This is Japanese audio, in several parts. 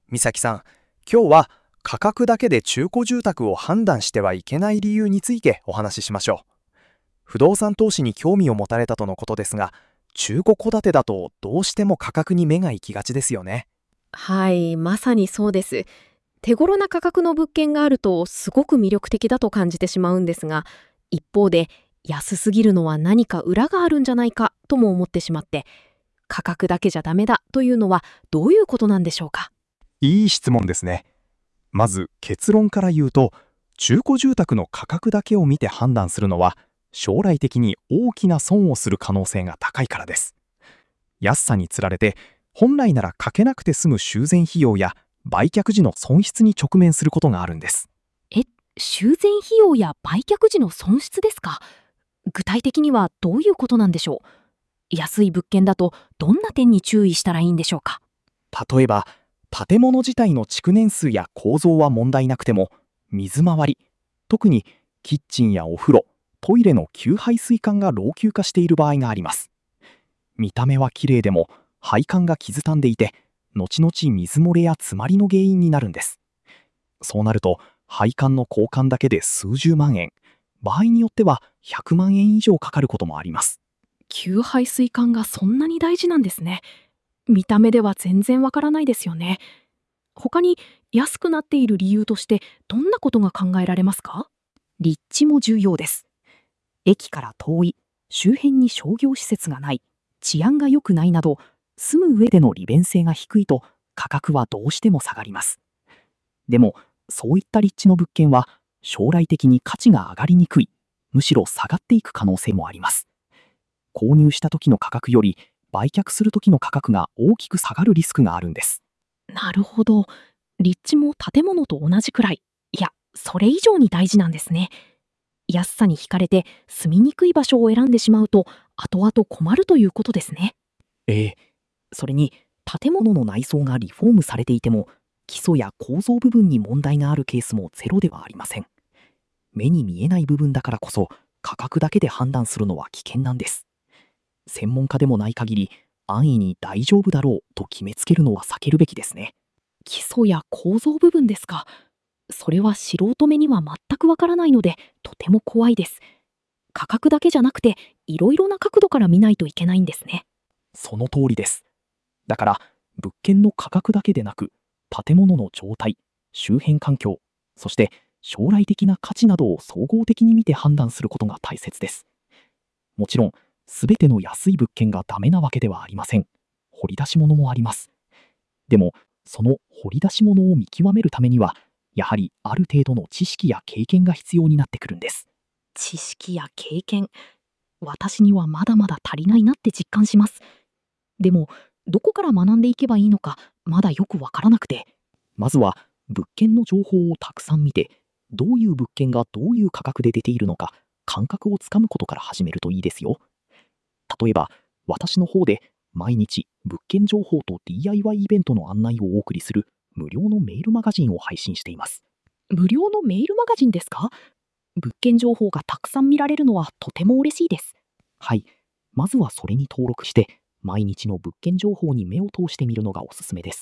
美咲さん、今日は価格だけで中古住宅を判断してはいけない理由についてお話ししましょう。不動産投資に興味を持たれたとのことですが、中古戸建てだとどうしても価格に目が行きがちですよね。 はい、まさにそうです。手頃な価格の物件があるとすごく魅力的だと感じてしまうんですが、一方で安すぎるのは何か裏があるんじゃないかとも思ってしまって、価格だけじゃダメだというのはどういうことなんでしょうか。 いい質問ですね。まず結論から言うと、中古住宅の価格だけを見て判断するのは、将来的に大きな損をする可能性が高いからです。安さにつられて、本来ならかけなくて済む修繕費用や売却時の損失に直面することがあるんです。 え、修繕費用や売却時の損失ですか。具体的にはどういうことなんでしょう。安い物件だとどんな点に注意したらいいんでしょうか。 例えば、建物自体の築年数や構造は問題なくても、水回り、特にキッチンやお風呂、トイレの給排水管が老朽化している場合があります。見た目は綺麗でも配管が傷んでいて、後々水漏れや詰まりの原因になるんです。そうなると配管の交換だけで数十万円、場合によっては100万円以上かかることもあります。 給排水管がそんなに大事なんですね。見た目では全然わからないですよね。他に安くなっている理由としてどんなことが考えられますか。立地も重要です。駅から遠い、周辺に商業施設がない、治安が良くないなど、住む上での利便性が低いと価格はどうしても下がります。でも、そういった立地の物件は将来的に価値が上がりにくい、むしろ下がっていく可能性もあります。購入した時の価格より売却する時の価格が大きく下がるリスクがあるんです。なるほど。立地も建物と同じくらい、いや、それ以上に大事なんですね。安さに惹かれて住みにくい場所を選んでしまうと後々困るということですね。 ええ、 それに建物の内装がリフォームされていても基礎や構造部分に問題があるケースもゼロではありません。目に見えない部分だからこそ価格だけで判断するのは危険なんです。専門家でもない限り安易に大丈夫だろうと決めつけるのは避けるべきですね。基礎や構造部分ですか。それは素人目には全くわからないのでとても怖いです。価格だけじゃなくていろいろな角度から見ないといけないんですね。 その通りです。だから物件の価格だけでなく、建物の状態、周辺環境、そして将来的な価値などを総合的に見て判断することが大切です。もちろん、すべての安い物件がダメなわけではありません。掘り出し物もあります。でも、その掘り出し物を見極めるためには、やはりある程度の知識や経験が必要になってくるんです。知識や経験、私にはまだまだ足りないなって実感します。でも、どこから学んでいけばいいのか、まだよくわからなくて。まずは、物件の情報をたくさん見て、どういう物件がどういう価格で出ているのか、感覚をつかむことから始めるといいですよ。例えば、私の方で、毎日、物件情報と DIY イベントの案内をお送りする、無料のメールマガジンを配信しています。無料のメールマガジンですか。物件情報がたくさん見られるのはとても嬉しいです。はい。まずはそれに登録して、毎日の物件情報に目を通してみるのがおすすめです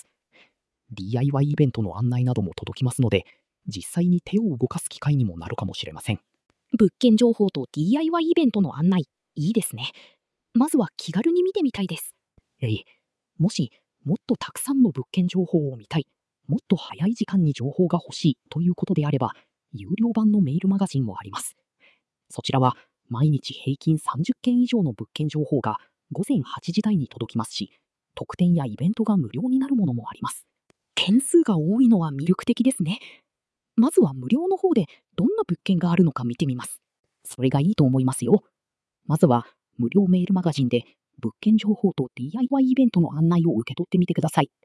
。DIY イベントの案内なども届きますので、実際に手を動かす機会にもなるかもしれません。物件情報と DIY イベントの案内、いいですね。まずは気軽に見てみたいです。もし、もっとたくさんの物件情報を見たい、もっと早い時間に情報が欲しいということであれば、有料版のメールマガジンもあります。そちらは、毎日平均30件以上の物件情報が午前8時台に届きますし、特典やイベントが無料になるものもあります。件数が多いのは魅力的ですね。まずは無料の方でどんな物件があるのか見てみます。それがいいと思いますよ。まずは無料メールマガジンで物件情報と DIY イベントの案内を受け取ってみてください。